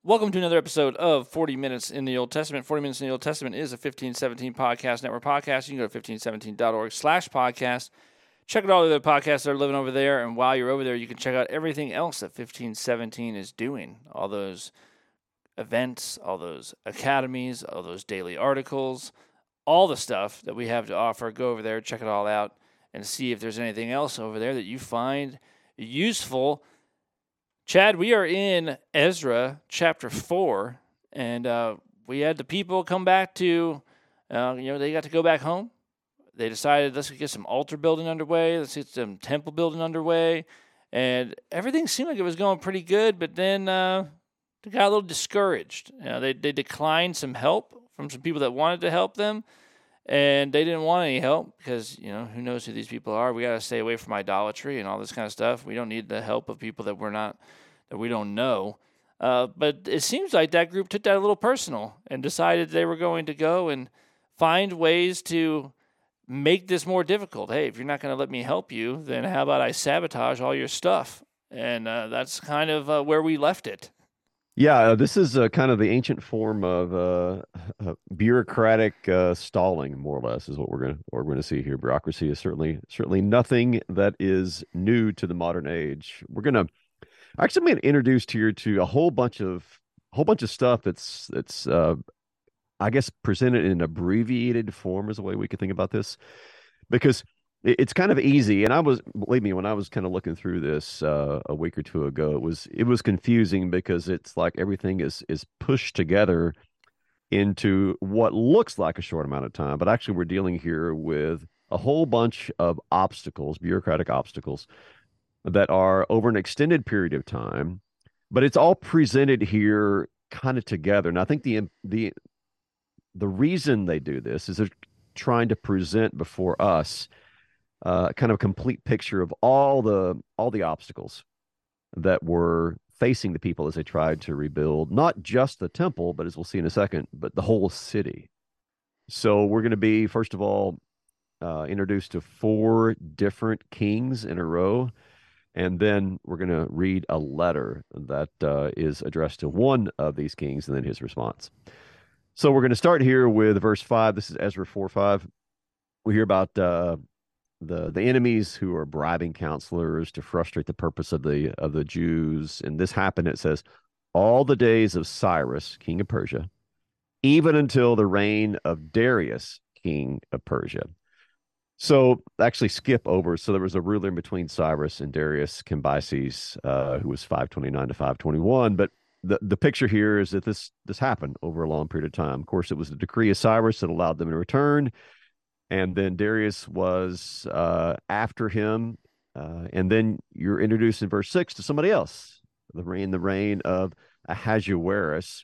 Welcome to another episode of 40 Minutes in the Old Testament. 40 Minutes in the Old Testament is a 1517 Podcast Network podcast. You can go to 1517.org/podcast. Check out all the other podcasts that are living over there. And while you're over there, you can check out everything else that 1517 is doing. All those events, all those academies, all those daily articles, all the stuff that we have to offer. Go over there, check it all out, and see if there's anything else over there that you find useful. Chad, we are in Ezra chapter 4, and we had the people come back to, they got to go back home. They decided, let's get some altar building underway, let's get some temple building underway, and everything seemed like it was going pretty good, but then they got a little discouraged. They declined some help from some people that wanted to help them, and they didn't want any help because, who knows who these people are. We got to stay away from idolatry and all this kind of stuff. We don't need the help of people that we don't know. But it seems like that group took that a little personal and decided they were going to go and find ways to make this more difficult. Hey, if you're not going to let me help you, then how about I sabotage all your stuff? And that's kind of where we left it. Yeah, this is kind of the ancient form of bureaucratic stalling, more or less, is what we're going to see here. Bureaucracy is certainly nothing that is new to the modern age. I'm going to introduced here to a whole bunch of stuff that's I guess presented in abbreviated form is the way we could think about this, because it's kind of easy. And believe me, when I was kind of looking through this a week or two ago, it was confusing because it's like everything is pushed together into what looks like a short amount of time, but actually we're dealing here with a whole bunch of obstacles, bureaucratic obstacles that are over an extended period of time, but it's all presented here kind of together. And I think the reason they do this is they're trying to present before us kind of a complete picture of all the obstacles that were facing the people as they tried to rebuild not just the temple, but as we'll see in a second, but the whole city. So we're going to be, first of all, introduced to 4 different kings in a row. And then we're going to read a letter that is addressed to one of these kings and then his response. So we're going to start here with verse 5. This is Ezra 4:5. We hear about the enemies who are bribing counselors to frustrate the purpose of the Jews. And this happened, it says, all the days of Cyrus, king of Persia, even until the reign of Darius, king of Persia. So actually skip over. So there was a ruler in between Cyrus and Darius, Cambyses, who was 529 to 521. But the picture here is that this happened over a long period of time. Of course, it was the decree of Cyrus that allowed them to return. And then Darius was after him. And then you're introduced in verse 6 to somebody else, the reign of Ahasuerus,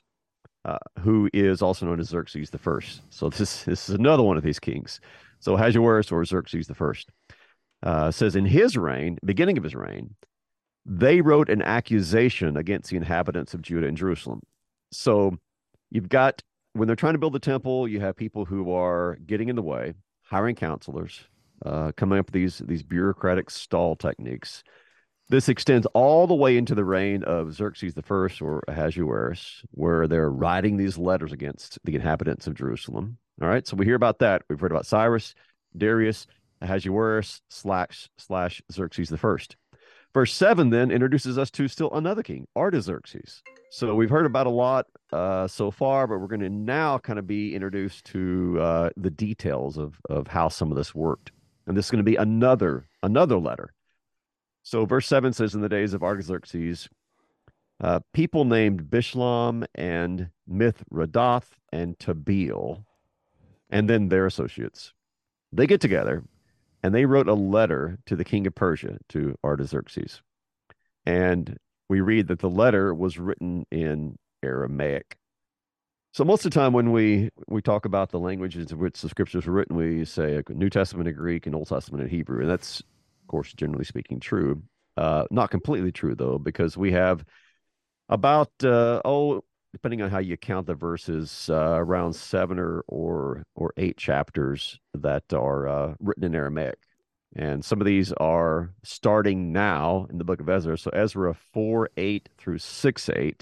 who is also known as Xerxes the First. So this is another one of these kings. So Ahasuerus, or Xerxes the First, says in his reign, beginning of his reign, they wrote an accusation against the inhabitants of Judah and Jerusalem. So you've got, when they're trying to build the temple, you have people who are getting in the way, hiring counselors, coming up with these bureaucratic stall techniques. This extends all the way into the reign of Xerxes the First, or Ahasuerus, where they're writing these letters against the inhabitants of Jerusalem. All right, so we hear about that. We've heard about Cyrus, Darius, Ahasuerus slash Xerxes the First. Verse 7 then introduces us to still another king, Artaxerxes. So we've heard about a lot so far, but we're going to now kind of be introduced to the details of how some of this worked. And this is going to be another letter. So verse 7 says, in the days of Artaxerxes, people named Bishlam and Mithredath and Tabeel, and then their associates, they get together and they wrote a letter to the king of Persia, to Artaxerxes. And we read that the letter was written in Aramaic. So most of the time when we talk about the languages in which the scriptures were written, we say a New Testament in Greek and Old Testament in Hebrew. And that's, of course, generally speaking, true. Not completely true, though, because we have about, depending on how you count the verses, around 7 or 8 chapters that are written in Aramaic. And some of these are starting now in the book of Ezra. So Ezra 4:8 through 6:8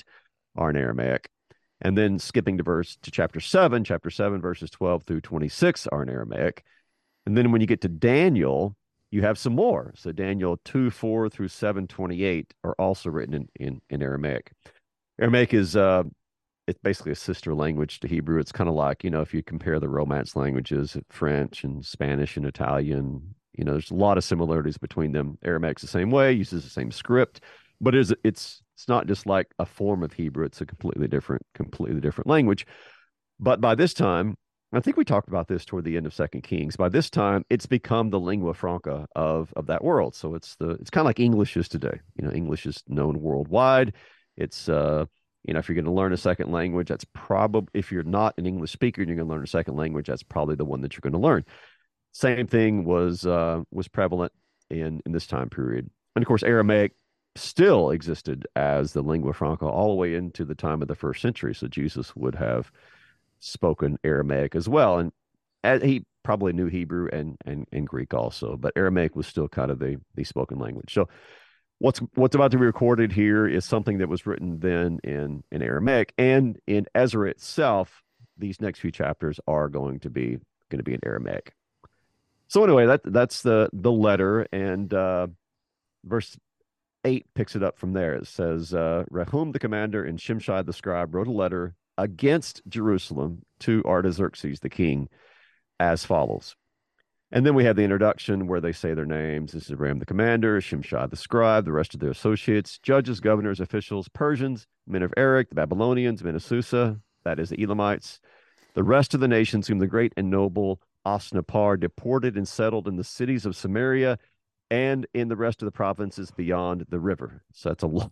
are in Aramaic. And then skipping to chapter 7 verses 12 through 26 are in Aramaic. And then when you get to Daniel, you have some more. So Daniel 2:4 through 7:28 are also written in Aramaic. Aramaic is it's basically a sister language to Hebrew. It's kind of like, if you compare the Romance languages, French and Spanish and Italian, there's a lot of similarities between them. Aramac's the same way, uses the same script, but it's not just like a form of Hebrew. It's a completely different language. But by this time, I think we talked about this toward the end of Second Kings. By this time, it's become the lingua franca of that world. So it's kind of like English is today. English is known worldwide. It's if you're going to learn a second language, that's probably, if you're not an English speaker and you're going to learn a second language, that's probably the one that you're going to learn. Same thing was prevalent in this time period. And of course, Aramaic still existed as the lingua franca all the way into the time of the first century. So Jesus would have spoken Aramaic as well. And he probably knew Hebrew and Greek also, but Aramaic was still kind of the spoken language. So what's about to be recorded here is something that was written then in Aramaic, and in Ezra itself. These next few chapters are going to be in Aramaic. So anyway, that's the letter, and verse 8 picks it up from there. It says, Rehum the commander and Shimshai the scribe wrote a letter against Jerusalem to Artaxerxes the king as follows. And then we have the introduction where they say their names. This is Rehum the commander, Shimshai the scribe, the rest of their associates, judges, governors, officials, Persians, men of Erech, the Babylonians, men of Susa, that is the Elamites, the rest of the nations whom the great and noble Osnapar deported and settled in the cities of Samaria and in the rest of the provinces beyond the river. So that's a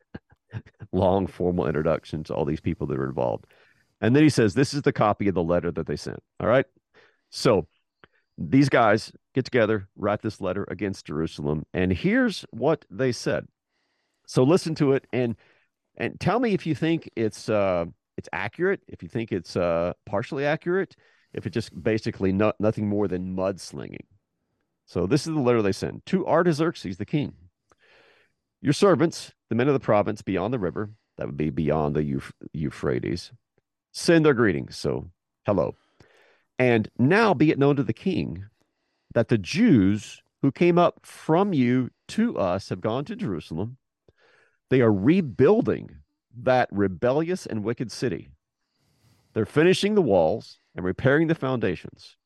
long formal introduction to all these people that are involved. And then he says, this is the copy of the letter that they sent. All right. So these guys get together, write this letter against Jerusalem, and here's what they said. So listen to it and tell me if you think it's accurate, if you think it's partially accurate, if it's just basically nothing more than mudslinging. So this is the letter they send to Artaxerxes the king. Your servants, the men of the province beyond the river, that would be beyond the Euphrates, send their greetings. So hello. And now be it known to the king that the Jews who came up from you to us have gone to Jerusalem. They are rebuilding that rebellious and wicked city. They're finishing the walls and repairing the foundations.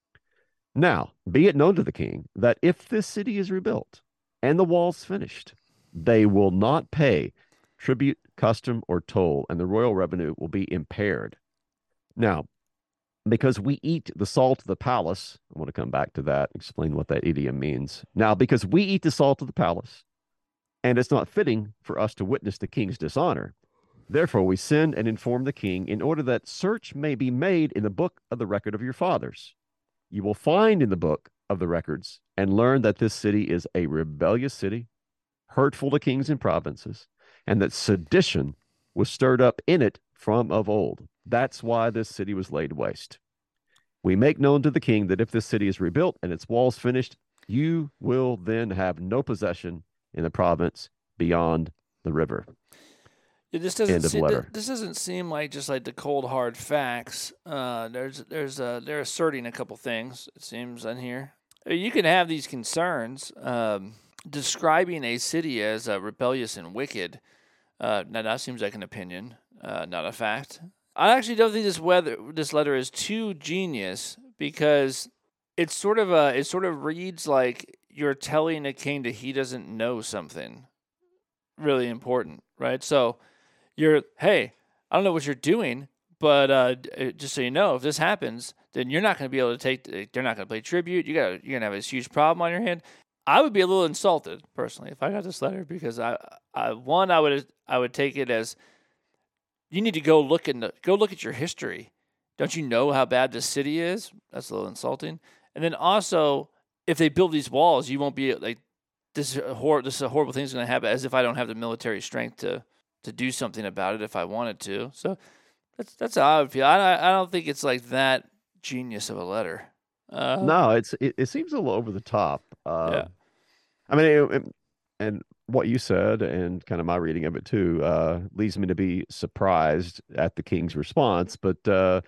Now, be it known to the king that if this city is rebuilt and the walls finished, they will not pay tribute, custom, or toll, and the royal revenue will be impaired. Now, because we eat the salt of the palace, I want to come back to that, explain what that idiom means. Now, because we eat the salt of the palace, and it's not fitting for us to witness the king's dishonor, therefore we send and inform the king in order that search may be made in the book of the record of your fathers. You will find in the book of the records and learn that this city is a rebellious city, hurtful to kings and provinces, and that sedition was stirred up in it from of old. That's why this city was laid waste. We make known to the king that if this city is rebuilt and its walls finished, you will then have no possession in the province beyond the river. Yeah, this doesn't seem like just like the cold hard facts. They're asserting a couple things, it seems, in here. You can have these concerns. Describing a city as rebellious and wicked, now that seems like an opinion, not a fact. I actually don't think this letter is too genius, because it sort of reads like you're telling a king that he doesn't know something really important, right? So hey, I don't know what you're doing, but just so you know, if this happens, then you're not going to be able to they're not going to pay tribute. You're going to have this huge problem on your hand. I would be a little insulted personally if I got this letter, because I would take it as, you need to go look at your history. Don't you know how bad this city is? That's a little insulting. And then also, if they build these walls, you won't be like, this is a horrible thing is going to happen, as if I don't have the military strength to do something about it if I wanted to. So that's how I would feel. I don't think it's like that genius of a letter. No, it seems a little over the top. Yeah. I mean, and what you said and kind of my reading of it too leads me to be surprised at the king's response, but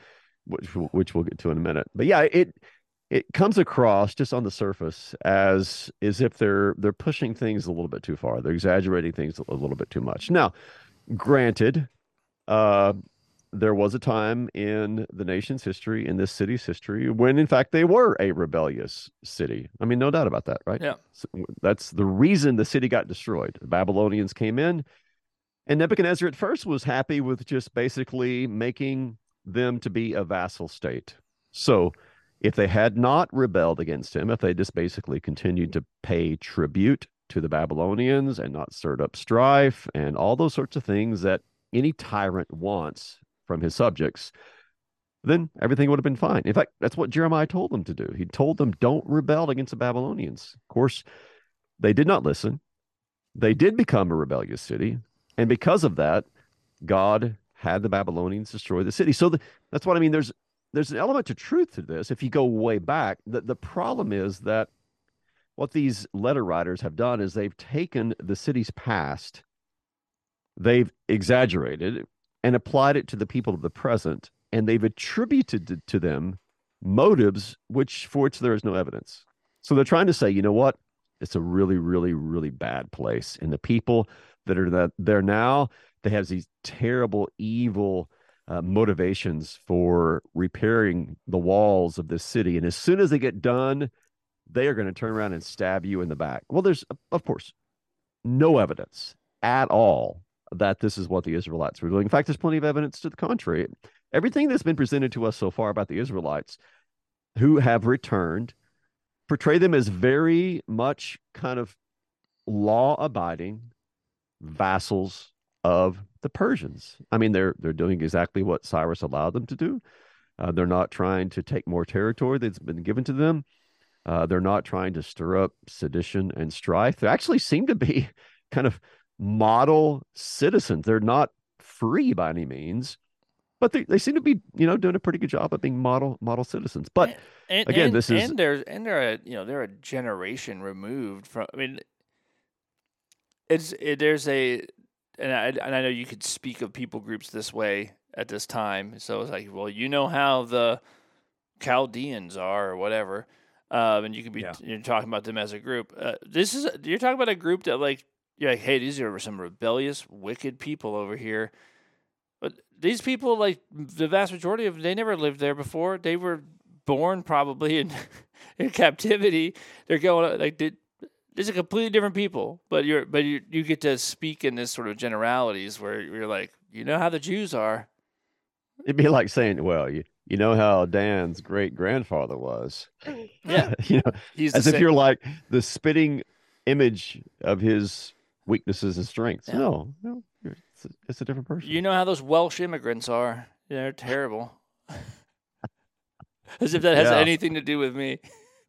which we'll get to in a minute. But yeah, it comes across just on the surface as if they're pushing things a little bit too far. They're exaggerating things a little bit too much. Now, granted, uh, there was a time in the nation's history, in this city's history, when in fact they were a rebellious city. I mean, no doubt about that, right? Yeah. So that's the reason the city got destroyed. The Babylonians came in, and Nebuchadnezzar at first was happy with just basically making them to be a vassal state. So if they had not rebelled against him, if they just basically continued to pay tribute to the Babylonians and not stirred up strife and all those sorts of things that any tyrant wants from his subjects, then everything would have been fine. In fact, that's what Jeremiah told them to do. He told them, don't rebel against the Babylonians. Of course, they did not listen. They did become a rebellious city. And because of that, God had the Babylonians destroy the city. So that's what I mean. There's an element to truth to this. If you go way back, the problem is that what these letter writers have done is they've taken the city's past, they've exaggerated and applied it to the people of the present, and they've attributed to them motives for which there is no evidence. So they're trying to say, you know what? It's a really, really, really bad place. And the people that are there now, they have these terrible, evil motivations for repairing the walls of this city. And as soon as they get done, they are going to turn around and stab you in the back. Well, there's, of course, no evidence at all that this is what the Israelites were doing. In fact, there's plenty of evidence to the contrary. Everything that's been presented to us so far about the Israelites who have returned portray them as very much kind of law-abiding vassals of the Persians. I mean, they're doing exactly what Cyrus allowed them to do. They're not trying to take more territory that's been given to them. They're not trying to stir up sedition and strife. They actually seem to be kind of model citizens. They're not free by any means, but they seem to be, doing a pretty good job of being model citizens. But again, this is they're a generation removed from. I mean, there's a and I know you could speak of people groups this way at this time. So it's like, well, you know how the Chaldeans are or whatever, and you could be you're talking about them as a group. You're talking about a group that like you're like, hey, these are some rebellious, wicked people over here. But these people, like the vast majority of them, they never lived there before. They were born probably in captivity. They're going like these are completely different people. But you get to speak in this sort of generalities where you're like, you know how the Jews are. It'd be like saying, well, you know how Dan's great grandfather was. Yeah, He's as if you're like the spitting image of his weaknesses and strengths. Yeah. No, it's a different person. You know how those Welsh immigrants are. They're terrible. As if that has anything to do with me.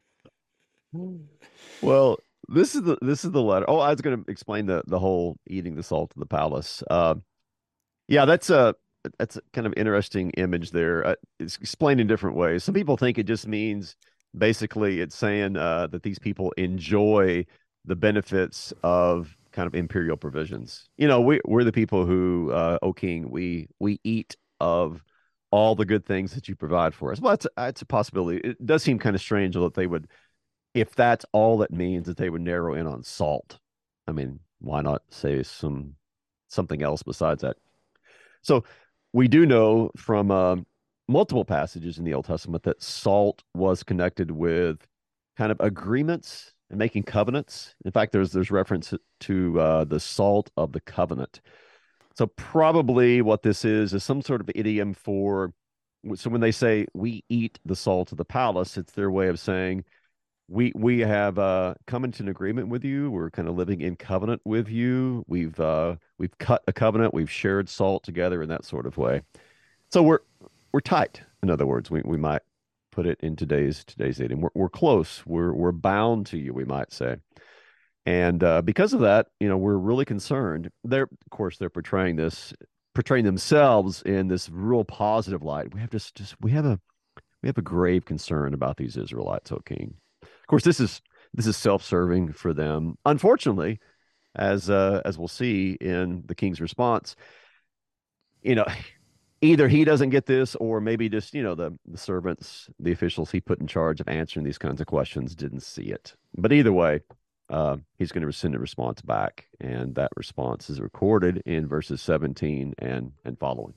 Well, this is the letter. Oh, I was going to explain the whole eating the salt of the palace. Yeah, that's a kind of interesting image there. It's explained in different ways. Some people think it just means basically it's saying that these people enjoy the benefits of kind of imperial provisions. We're the people who, O king, we eat of all the good things that you provide for us. Well, it's a possibility. It does seem kind of strange that they would, if that's all it means, that they would narrow in on salt. I mean, why not say something else besides that? So we do know from multiple passages in the Old Testament that salt was connected with kind of agreements and making covenants. In fact, there's reference to the salt of the covenant. So probably what this is some sort of idiom for. So when they say we eat the salt of the palace, it's their way of saying we have come into an agreement with you. We're kind of living in covenant with you. We've cut a covenant. We've shared salt together in that sort of way. So we're tight. In other words, we might put it in today's idiom. We're close. We're bound to you, we might say. And because of that, we're really concerned. Of course, they're portraying themselves in this real positive light. We have a grave concern about these Israelites, O king. Of course, this is self-serving for them. Unfortunately, as we'll see in the king's response, you know, either he doesn't get this, or maybe just, the servants, the officials he put in charge of answering these kinds of questions didn't see it. But either way, he's going to send a response back, and that response is recorded in verses 17 and following.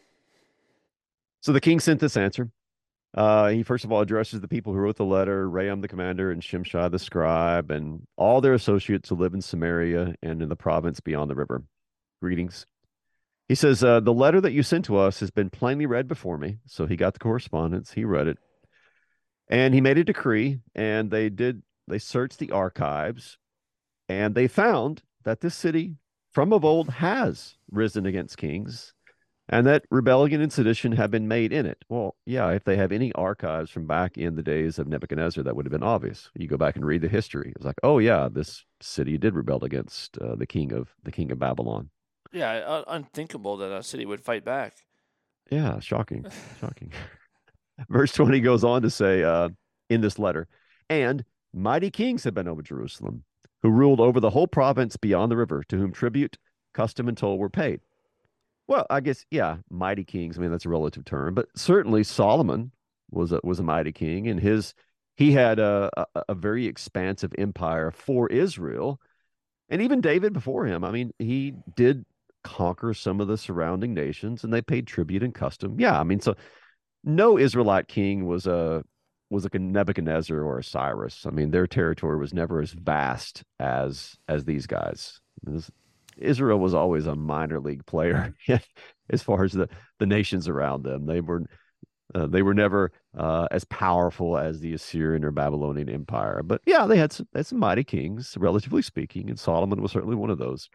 So the king sent this answer. He first of all addresses the people who wrote the letter, Raham the commander and Shimshai the scribe, and all their associates who live in Samaria and in the province beyond the river. Greetings. He says, the letter that you sent to us has been plainly read before me. So he got the correspondence, he read it, and he made a decree, and they searched the archives, and they found that this city from of old has risen against kings, and that rebellion and sedition have been made in it. Well, yeah, if they have any archives from back in the days of Nebuchadnezzar, that would have been obvious. You go back and read the history. It's like, oh yeah, this city did rebel against the king of Babylon. Yeah, unthinkable that a city would fight back. Yeah, shocking, shocking. Verse 20 goes on to say in this letter, and mighty kings have been over Jerusalem, who ruled over the whole province beyond the river, to whom tribute, custom, and toll were paid. Well, I guess, yeah, mighty kings. I mean, that's a relative term, but certainly Solomon was a mighty king, and he had a very expansive empire for Israel, and even David before him. I mean, he did conquer some of the surrounding nations, and they paid tribute and custom. Yeah, I mean, so no Israelite king was like a Nebuchadnezzar or a Cyrus. I mean, their territory was never as vast as these guys. Israel was always a minor league player as far as the nations around them. They were never as powerful as the Assyrian or Babylonian Empire. But yeah, they had some mighty kings, relatively speaking, and Solomon was certainly one of those.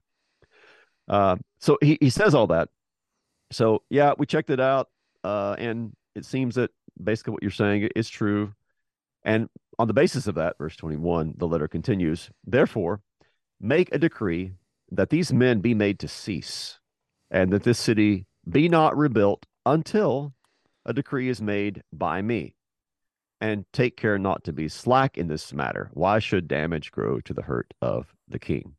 So he says all that. So yeah, we checked it out, and it seems that basically what you're saying is true. And on the basis of that, verse 21, the letter continues, therefore, make a decree that these men be made to cease, and that this city be not rebuilt until a decree is made by me. And take care not to be slack in this matter. Why should damage grow to the hurt of the king?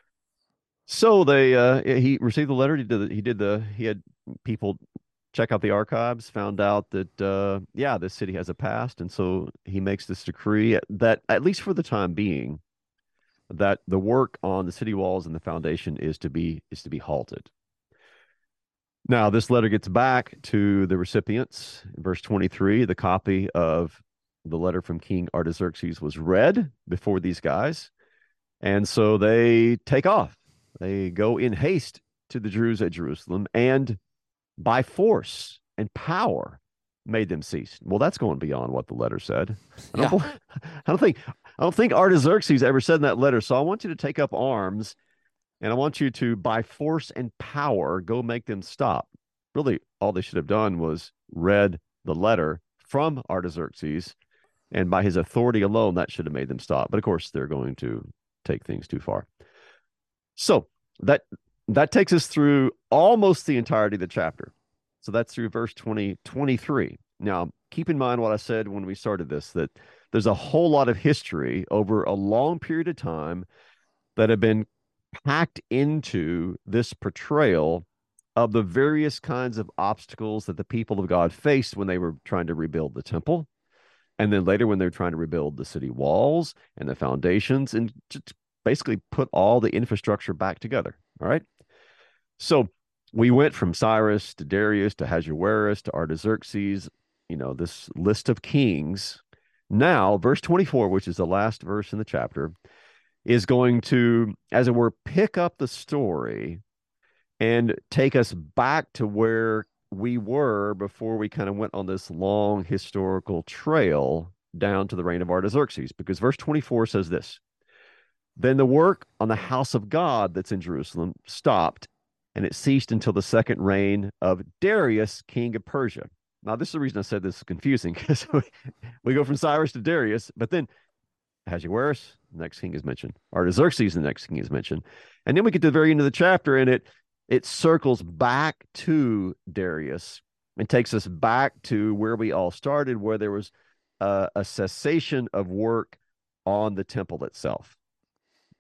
So he received the letter. He had people check out the archives, found out that yeah, this city has a past, and so he makes this decree that, at least for the time being, that the work on the city walls and the foundation is to be halted. Now, this letter gets back to the recipients. In verse 23, the copy of the letter from King Artaxerxes was read before these guys, and so they take off. They go in haste to the Jews at Jerusalem, and by force and power made them cease. Well, that's going beyond what the letter said. Yeah. I don't think Artaxerxes ever said in that letter. So I want you to take up arms, and I want you to, by force and power, go make them stop. Really, all they should have done was read the letter from Artaxerxes, and by his authority alone, that should have made them stop. But of course, they're going to take things too far. So that takes us through almost the entirety of the chapter. So that's through verse 23. Now, keep in mind what I said when we started this, that there's a whole lot of history over a long period of time that have been packed into this portrayal of the various kinds of obstacles that the people of God faced when they were trying to rebuild the temple. And then later when they're trying to rebuild the city walls and the foundations, and just basically put all the infrastructure back together. All right. So we went from Cyrus to Darius to Ahasuerus to Artaxerxes, this list of kings. Now, verse 24, which is the last verse in the chapter, is going to, as it were, pick up the story and take us back to where we were before we kind of went on this long historical trail down to the reign of Artaxerxes. Because verse 24 says this: then the work on the house of God that's in Jerusalem stopped, and it ceased until the second reign of Darius, king of Persia. Now, this is the reason I said this is confusing, because we go from Cyrus to Darius, but then Ahasuerus, the next king is mentioned. Artaxerxes, the next king is mentioned. And then we get to the very end of the chapter, and it circles back to Darius and takes us back to where we all started, where there was a cessation of work on the temple itself.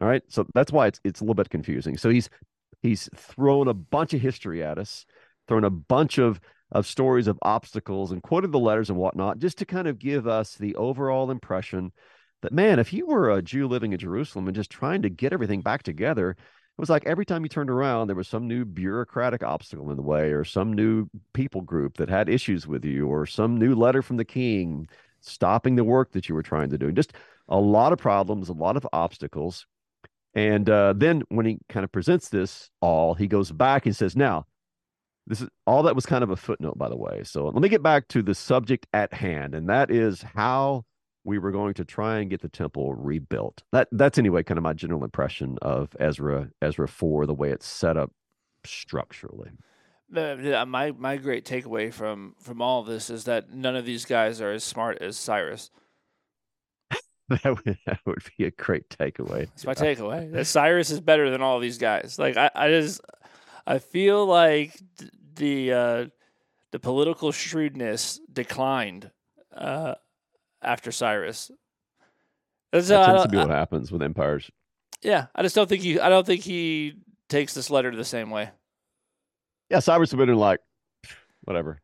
All right. So that's why it's a little bit confusing. So he's thrown a bunch of history at us, thrown a bunch of stories of obstacles and quoted the letters and whatnot, just to kind of give us the overall impression that, man, if you were a Jew living in Jerusalem and just trying to get everything back together, it was like every time you turned around, there was some new bureaucratic obstacle in the way, or some new people group that had issues with you, or some new letter from the king stopping the work that you were trying to do. Just a lot of problems, a lot of obstacles. And then when he kind of presents this all, he goes back and says, now, this is all that was kind of a footnote, by the way. So let me get back to the subject at hand, and that is how we were going to try and get the temple rebuilt. That's anyway kind of my general impression of Ezra 4, the way it's set up structurally. My great takeaway from all of this is that none of these guys are as smart as Cyrus. That would be a great takeaway. That's my takeaway. That Cyrus is better than all of these guys. Like I feel like the political shrewdness declined after Cyrus. That tends to be what happens with empires. Yeah, I just don't think I don't think he takes this letter the same way. Yeah, Cyrus would have been like, whatever.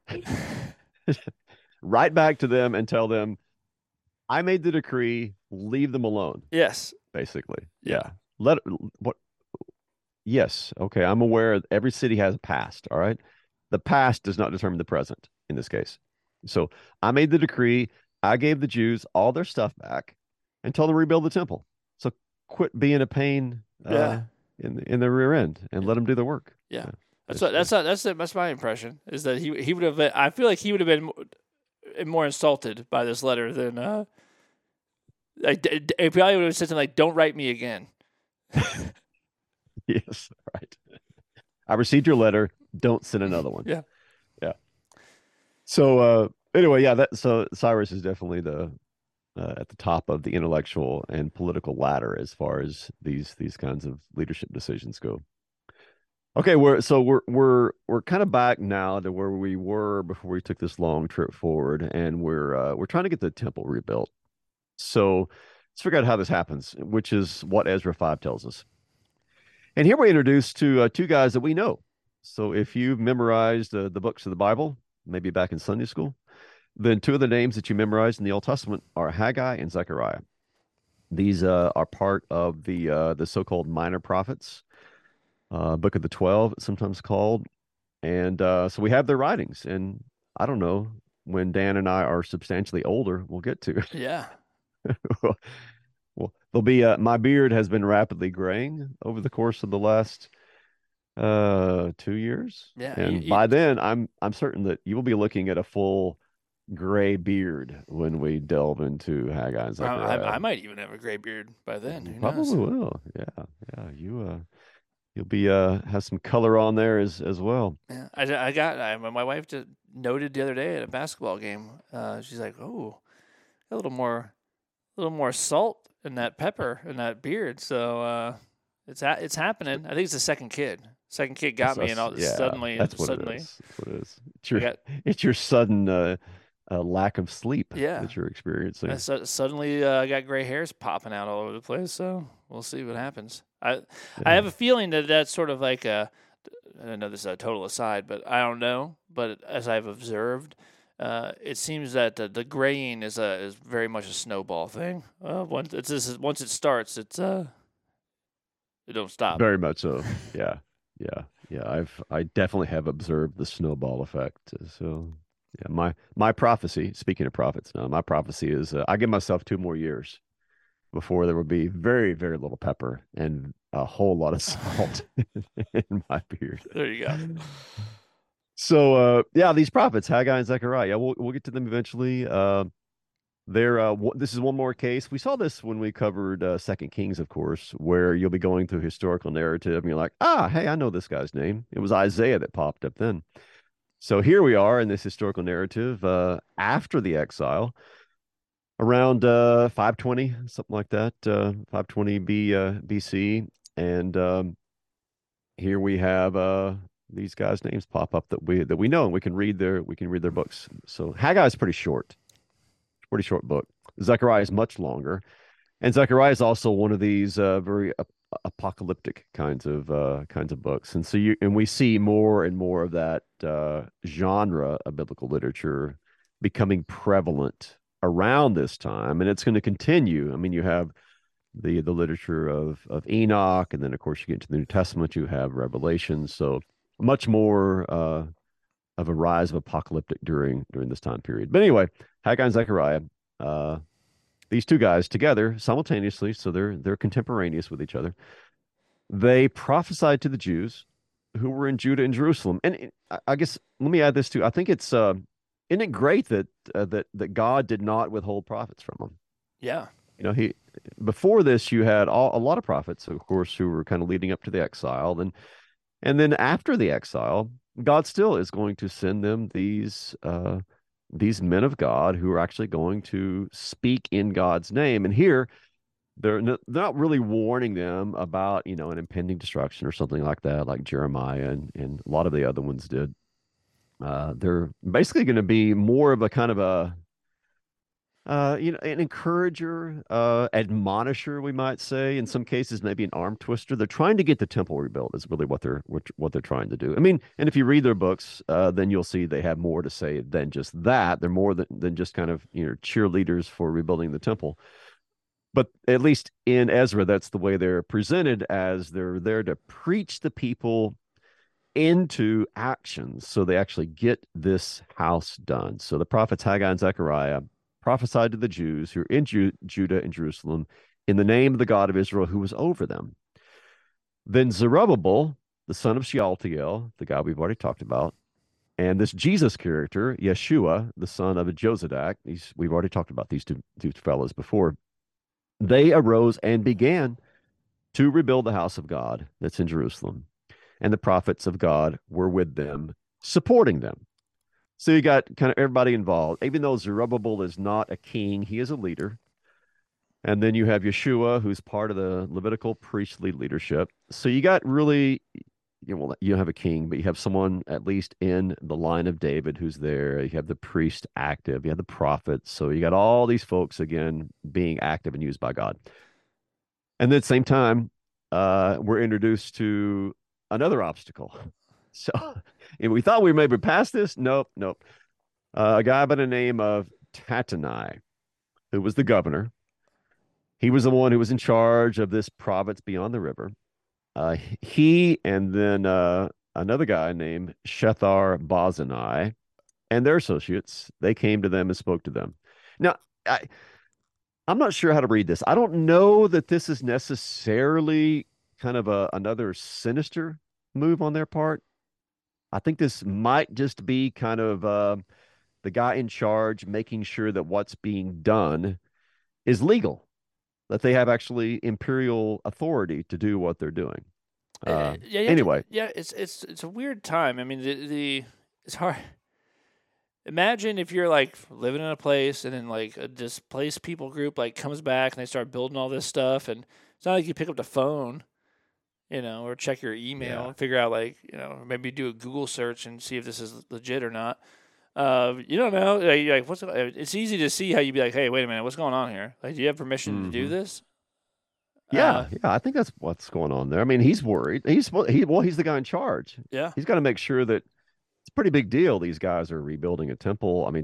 Write back to them and tell them, I made the decree, leave them alone. Yes. Basically. Yeah. Let what Yes. Okay. I'm aware every city has a past. All right. The past does not determine the present in this case. So I made the decree. I gave the Jews all their stuff back and told them to rebuild the temple. So quit being a pain in the rear end and let them do the work. Yeah. That's my impression is that he would have been, I feel like he would have been more insulted by this letter than he probably would have said something like, "Don't write me again." Yes, right. I received your letter. Don't send another one. Yeah. Yeah. So anyway, so Cyrus is definitely the at the top of the intellectual and political ladder as far as these kinds of leadership decisions go. Okay, we're kind of back now to where we were before we took this long trip forward, and we're trying to get the temple rebuilt. So let's figure out how this happens, which is what Ezra 5 tells us. And here we're introduced to two guys that we know. So if you've memorized the books of the Bible, maybe back in Sunday school, then two of the names that you memorized in the Old Testament are Haggai and Zechariah. These are part of the so-called minor prophets, Book of the 12, it's sometimes called. And so we have their writings. And I don't know, when Dan and I are substantially older, we'll get to. Yeah. Well, there'll be my beard has been rapidly graying over the course of the last 2 years. Yeah. And by then I'm certain that you will be looking at a full gray beard when we delve into Haggai and Zechariah. I might even have a gray beard by then. Who Probably knows? will. Yeah. You'll be have some color on there as well. Yeah. My wife just noted the other day at a basketball game. She's like, "Oh, a little more salt in that pepper in that beard." So it's happening. I think it's the second kid. Second kid got me, and suddenly that's what it is. That's what it is. It's your sudden lack of sleep that you're experiencing. Suddenly, I got gray hairs popping out all over the place. So we'll see what happens. I have a feeling that that's sort of like I know this is a total aside, but I don't know. But as I've observed, it seems that the graying is very much a snowball thing. Once it starts, it don't stop. Very much so. Yeah. I definitely have observed the snowball effect. So yeah, my prophecy. Speaking of prophets, now my prophecy is I give myself 2 more years before there will be very, very little pepper and a whole lot of salt in my beard. There you go. So these prophets, Haggai and Zechariah, we'll get to them eventually. This is one more case. We saw this when we covered Second Kings, of course, where you'll be going through historical narrative and you're like, hey, I know this guy's name. It was Isaiah that popped up then. So here we are in this historical narrative after the exile, around 520, something like that, 520 BC, and here we have these guys' names pop up that we know, and we can read their books. So Haggai is pretty short book. Zechariah is much longer. And Zechariah is also one of these very apocalyptic kinds of books, and we see more and more of that genre of biblical literature becoming prevalent around this time, and it's going to continue. I mean, you have the literature of Enoch, and then of course you get into the New Testament, you have Revelation, so much more of a rise of apocalyptic during this time period. But anyway, Haggai and Zechariah. Uh, these two guys together simultaneously, so they're contemporaneous with each other. They prophesied to the Jews who were in Judah and Jerusalem. And I guess let me add this too. I think it's isn't it great that God did not withhold prophets from them? Yeah. You know, he before this you had a lot of prophets, of course, who were kind of leading up to the exile, and then after the exile, God still is going to send them these men of God who are actually going to speak in God's name. And here, they're not really warning them about, an impending destruction or something like that, like Jeremiah and a lot of the other ones did. They're basically going to be more of a kind of an encourager, admonisher, we might say. In some cases, maybe an arm twister. They're trying to get the temple rebuilt. Is really what they're trying to do. I mean, and if you read their books, then you'll see they have more to say than just that. They're more than just kind of cheerleaders for rebuilding the temple. But at least in Ezra, that's the way they're presented, as they're there to preach the people into actions so they actually get this house done. So the prophets Haggai and Zechariah prophesied to the Jews who are in Judah and Jerusalem in the name of the God of Israel who was over them. Then Zerubbabel, the son of Shealtiel, the guy we've already talked about, and this Jesus character, Yeshua, the son of Jozadak, we've already talked about these two fellows before. They arose and began to rebuild the house of God that's in Jerusalem. And the prophets of God were with them, supporting them. So you got kind of everybody involved. Even though Zerubbabel is not a king, he is a leader. And then you have Yeshua, who's part of the Levitical priestly leadership. So you got really, you have a king, but you have someone at least in the line of David who's there. You have the priest active. You have the prophets. So you got all these folks, again, being active and used by God. And then at the same time, we're introduced to another obstacle. So and we thought we were maybe past this. Nope. A guy by the name of Tattenai, who was the governor. He was the one who was in charge of this province beyond the river. He and then another guy named Shethar Bazanai and their associates, they came to them and spoke to them. Now, I'm not sure how to read this. I don't know that this is necessarily kind of another sinister move on their part. I think this might just be kind of the guy in charge making sure that what's being done is legal, that they have actually imperial authority to do what they're doing. Anyway, it's a weird time. I mean, it's hard. Imagine if you're like living in a place and then like a displaced people group like comes back and they start building all this stuff, and it's not like you pick up the phone, or check your email and figure out like, maybe do a Google search and see if this is legit or not. You don't know. Like it's easy to see how you'd be like, hey, wait a minute, what's going on here? Like, do you have permission to do this? Yeah, I think that's what's going on there. I mean, he's worried. He's the guy in charge. Yeah, he's got to make sure that it's a pretty big deal. These guys are rebuilding a temple. I mean,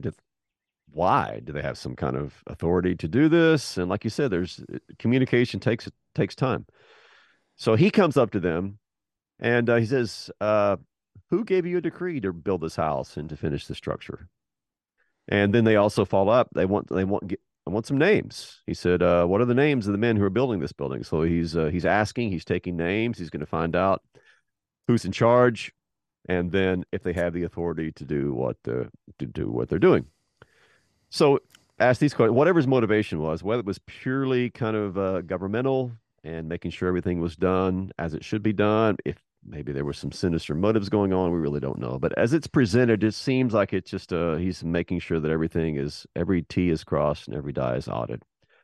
why do they have some kind of authority to do this? And like you said, there's communication takes time. So he comes up to them and he says, "Who gave you a decree to build this house and to finish the structure?" And then they also follow up. I want some names. He said, "What are the names of the men who are building this building?" So he's asking. He's taking names. He's going to find out who's in charge, and then if they have the authority to do what they're doing. So ask these questions. Whatever his motivation was, whether it was purely kind of governmental and making sure everything was done as it should be done, if maybe there were some sinister motives going on, we really don't know. But as it's presented, it seems like it's just he's making sure that every T is crossed and every I is dotted.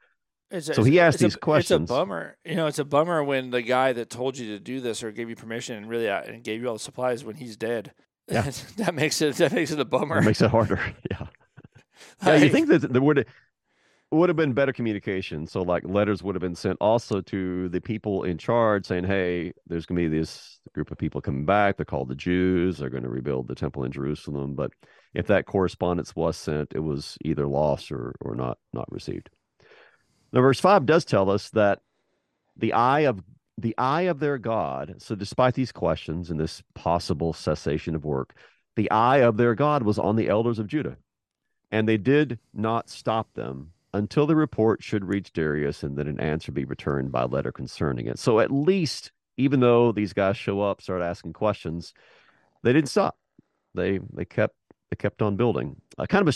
So he asked these questions. It's a bummer. It's a bummer when the guy that told you to do this or gave you permission and really and gave you all the supplies when he's dead. Yeah. that makes it a bummer. That makes it harder. Yeah. Yeah, you think that there would would have been better communication. So like letters would have been sent also to the people in charge saying, hey, there's going to be this group of people coming back. They're called the Jews. They're going to rebuild the temple in Jerusalem. But if that correspondence was sent, it was either lost or not received. Now, verse 5 does tell us that the eye of their God, so despite these questions and this possible cessation of work, the eye of their God was on the elders of Judah, and they did not stop them until the report should reach Darius and then an answer be returned by letter concerning it. So at least, even though these guys show up, start asking questions, they didn't stop. They kept on building. Kind of a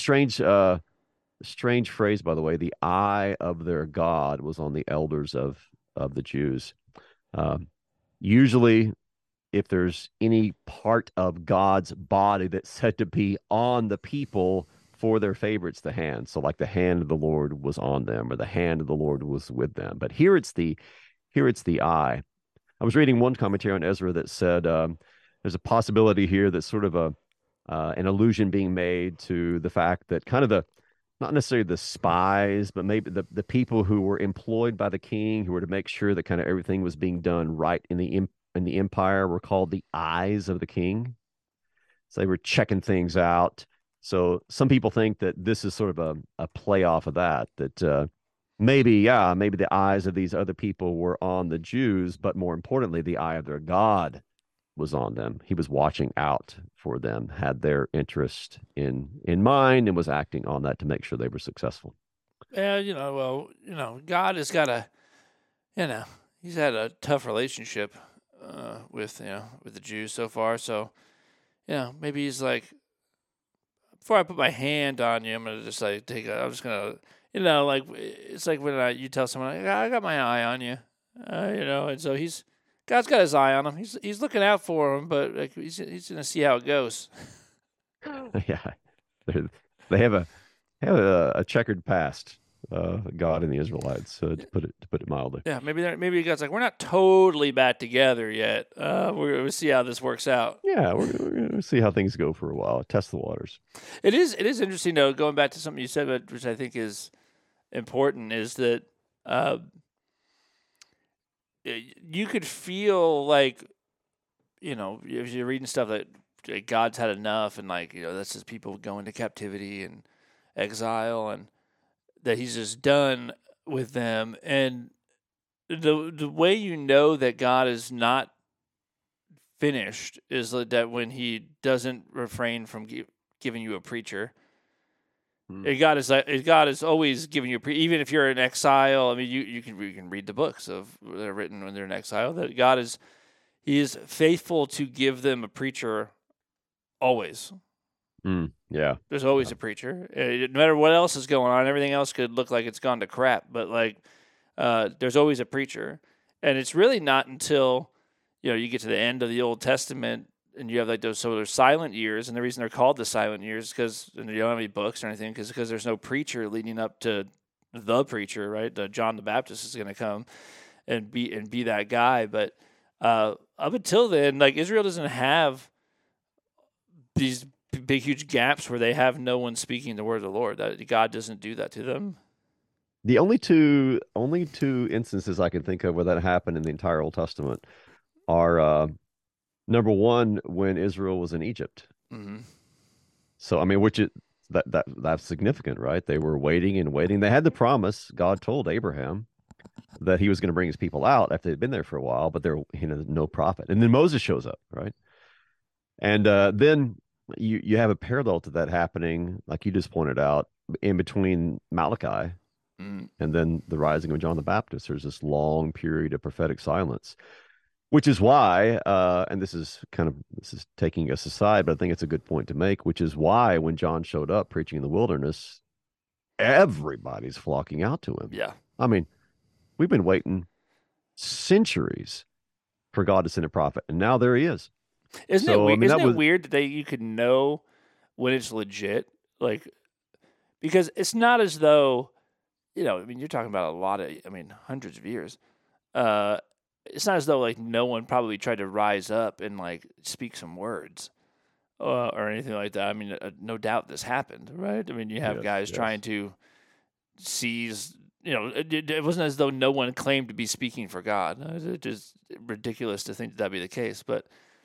strange phrase, by the way. The eye of their God was on the elders of the Jews. Usually, if there's any part of God's body that's said to be on the people for their favorites, the hand. So, like the hand of the Lord was on them, or the hand of the Lord was with them. But here it's the eye. I was reading one commentary on Ezra that said there's a possibility here that's sort of an allusion being made to the fact that kind of not necessarily the spies, but maybe the people who were employed by the king, who were to make sure that kind of everything was being done right in the empire, were called the eyes of the king. So they were checking things out. So some people think that this is sort of a play off of that maybe the eyes of these other people were on the Jews, but more importantly, the eye of their God was on them. He was watching out for them, had their interest in mind, and was acting on that to make sure they were successful. Yeah, God has got he's had a tough relationship with the Jews so far. So, maybe he's like, before I put my hand on you, I'm gonna just like I'm just gonna, like it's like when you tell someone, I got my eye on you, and so God's got his eye on him. He's looking out for him, but like he's gonna see how it goes. Yeah, they have a checkered past. God and the Israelites, to put it mildly. Yeah, maybe God's like, we're not totally back together yet. We'll see how this works out. Yeah, we're gonna see how things go for a while. Test the waters. It is interesting though. Going back to something you said, which I think is important, is that you could feel like, if you're reading stuff that God's had enough, and like that's just people going to captivity and exile, and that he's just done with them. And the way that God is not finished is that when he doesn't refrain from giving you a preacher. God is always giving you even if you're in exile. I mean, you can read the books that are written when they're in exile. That God he is faithful to give them a preacher always. Yeah. There's always a preacher. No matter what else is going on, everything else could look like it's gone to crap, but like there's always a preacher. And it's really not until you get to the end of the Old Testament and you have like those silent years, and the reason they're called the silent years is because you don't have any books or anything, because there's no preacher leading up to the preacher, right? John the Baptist is going to come and be that guy. But up until then, like Israel doesn't have these big huge gaps where they have no one speaking the word of the Lord. That God doesn't do that to them. The only two instances I can think of where that happened in the entire Old Testament are number one, when Israel was in Egypt. Mm-hmm. So I mean, that's significant, right? They were waiting and waiting. They had the promise. God told Abraham that he was going to bring his people out after they'd been there for a while, but there no prophet. And then Moses shows up, right? And then you have a parallel to that happening, like you just pointed out, in between Malachi and then the rising of John the Baptist. There's this long period of prophetic silence, which is why, and this is taking us aside, but I think it's a good point to make, which is why when John showed up preaching in the wilderness, everybody's flocking out to him. Yeah. I mean, we've been waiting centuries for God to send a prophet, and now there he is. Isn't it weird? Isn't it weird that you could know when it's legit? Like, because it's not as though, I mean, you're talking about hundreds of years. It's not as though like no one probably tried to rise up and like speak some words or anything like that. I mean, no doubt this happened, right? I mean, you have guys trying to sees, it wasn't as though no one claimed to be speaking for God. It's just ridiculous to think that'd be the case. But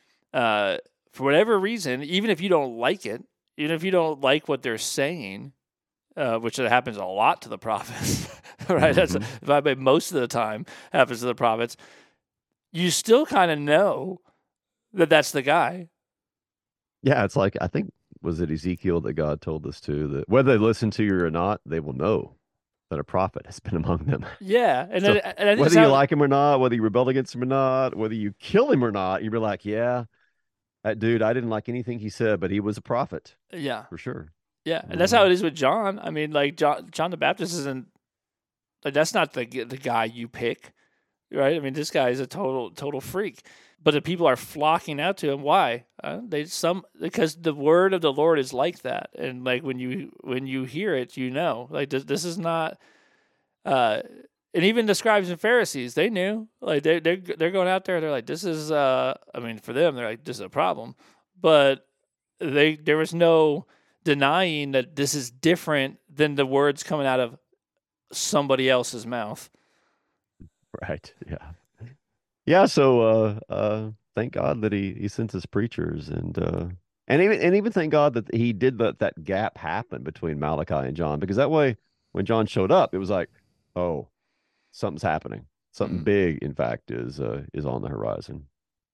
for whatever reason, even if you don't like it, even if you don't like what they're saying, which happens a lot to the prophets, right? Mhm. That's most of the time happens to the prophets. You still kind of know that that's the guy. Yeah, it's like I think was it Ezekiel that God told us to that whether they listen to you or not, they will know that a prophet has been among them. Yeah, and So I think whether you like him or not, whether you rebel against him or not, whether you kill him or not, you'll be like, yeah, that dude, I didn't like anything he said, but he was a prophet yeah, for sure. yeah, and that's how it is with John. I mean, like John the Baptist isn't like that's not the guy you pick, right? I mean, this guy is a total freak. But the people are flocking out to him. Why? Because the word of the Lord is like that, and like when you hear it, like this is not. And even the scribes and Pharisees, they knew. Like they're going out there. They're like, this is. I mean, for them, they're like, this is a problem. But there was no denying that this is different than the words coming out of somebody else's mouth. Right. Yeah. Yeah, so thank God that he sent his preachers and even thank God that he did let that gap happen between Malachi and John because that way when John showed up it was like, oh, something's happening. Something big in fact is on the horizon.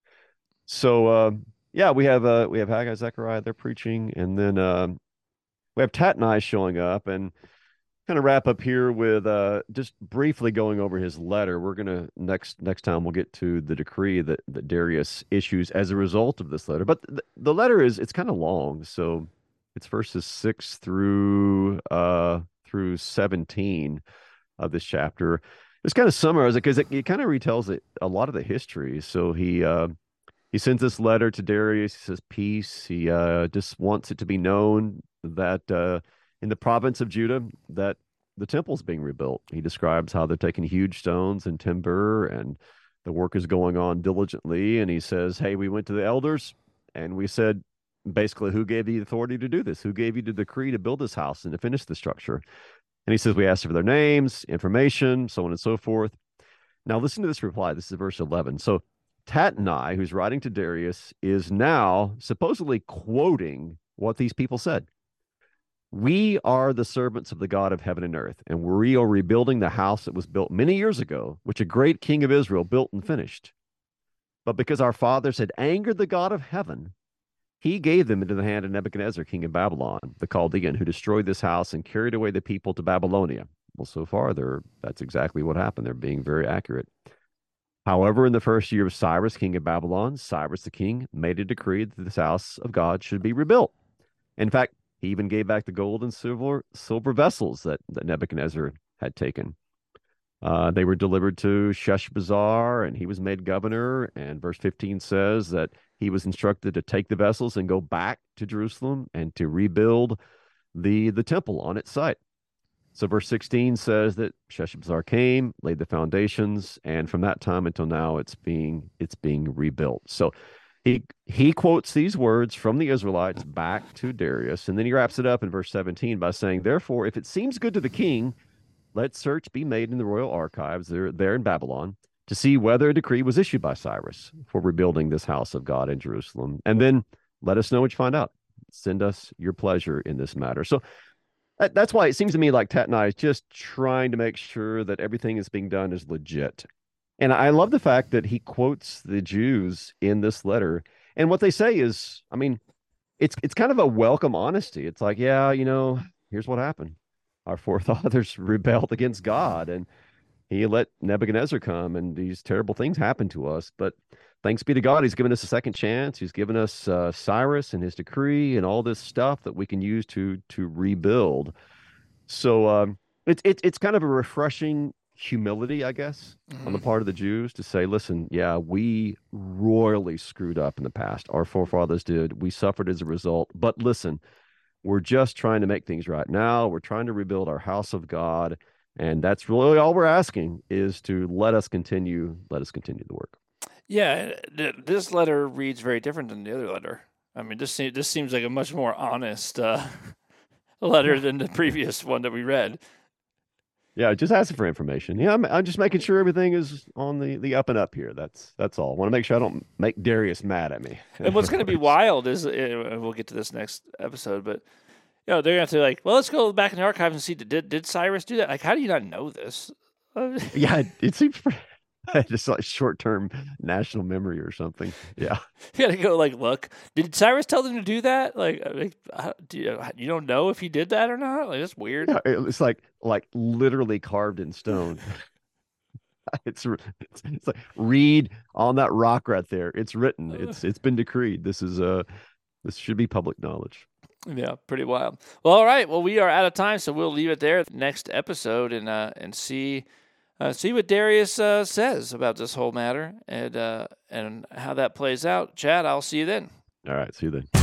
So yeah, we have Haggai, Zechariah, they're preaching and then we have Tatnai showing up and kind of wrap up here with just briefly going over his letter. We're gonna next time we'll get to the decree that Darius issues as a result of this letter. But the letter it's kind of long, so it's verses 6 through 17 of this chapter. Just kind of summarize it because it kind of retells it a lot of the history. So he sends this letter to Darius. He says peace. He just wants it to be known that in the province of Judah that the temple's being rebuilt. He describes how they're taking huge stones and timber and the work is going on diligently. And he says, hey, we went to the elders and we said, basically, who gave the authority to do this? Who gave you the decree to build this house and to finish the structure? And he says, we asked for their names, information, so on and so forth. Now, listen to this reply. This is verse 11. So Tatnai, who's writing to Darius, is now supposedly quoting what these people said. We are the servants of the God of heaven and earth, and we are rebuilding the house that was built many years ago, which a great king of Israel built and finished. But because our fathers had angered the God of heaven, he gave them into the hand of Nebuchadnezzar, king of Babylon, the Chaldean, who destroyed this house and carried away the people to Babylonia. Well, so far, that's exactly what happened. They're being very accurate. However, in the first year of Cyrus, king of Babylon, Cyrus the king made a decree that this house of God should be rebuilt. In fact, he even gave back the gold and silver vessels that Nebuchadnezzar had taken. They were delivered to Sheshbazzar, and he was made governor. And verse 15 says that he was instructed to take the vessels and go back to Jerusalem and to rebuild the temple on its site. So verse 16 says that Sheshbazzar came, laid the foundations, and from that time until now, it's being rebuilt. So he quotes these words from the Israelites back to Darius, and then he wraps it up in verse 17 by saying, therefore, if it seems good to the king, let search be made in the royal archives there in Babylon to see whether a decree was issued by Cyrus for rebuilding this house of God in Jerusalem. And then let us know what you find out. Send us your pleasure in this matter. So that's why it seems to me like Tatnai is just trying to make sure that everything is being done is legit. And I love the fact that he quotes the Jews in this letter. And what they say is, I mean, it's kind of a welcome honesty. It's like, yeah, here's what happened. Our forefathers rebelled against God and he let Nebuchadnezzar come and these terrible things happened to us. But thanks be to God, he's given us a second chance. He's given us Cyrus and his decree and all this stuff that we can use to rebuild. So it's kind of a refreshing humility, I guess, on the part of the Jews to say, listen, yeah, we royally screwed up in the past. Our forefathers did. We suffered as a result. But listen, we're just trying to make things right now. We're trying to rebuild our house of God. And that's really all we're asking is to let us continue the work. Yeah, this letter reads very different than the other letter. I mean, this seems like a much more honest letter than the previous one that we read. Yeah, just asking for information. Yeah, I'm just making sure everything is on the up and up here. That's all. I want to make sure I don't make Darius mad at me. And what's going to be wild is we'll get to this next episode, but they're going to have to well, let's go back in the archives and see did Cyrus do that? Like, how do you not know this? Yeah, it seems just like short-term national memory or something. Yeah, you got to go look. Did Cyrus tell them to do that? You don't know if he did that or not? Like, that's weird. yeah, it's like literally carved in stone. It's like read on that rock right there. It's written. It's been decreed. This should be public knowledge. Yeah, pretty wild. Well, all right. Well, we are out of time, so we'll leave it there. Next episode and see what Darius says about this whole matter and how that plays out. Chad, I'll see you then. All right, see you then.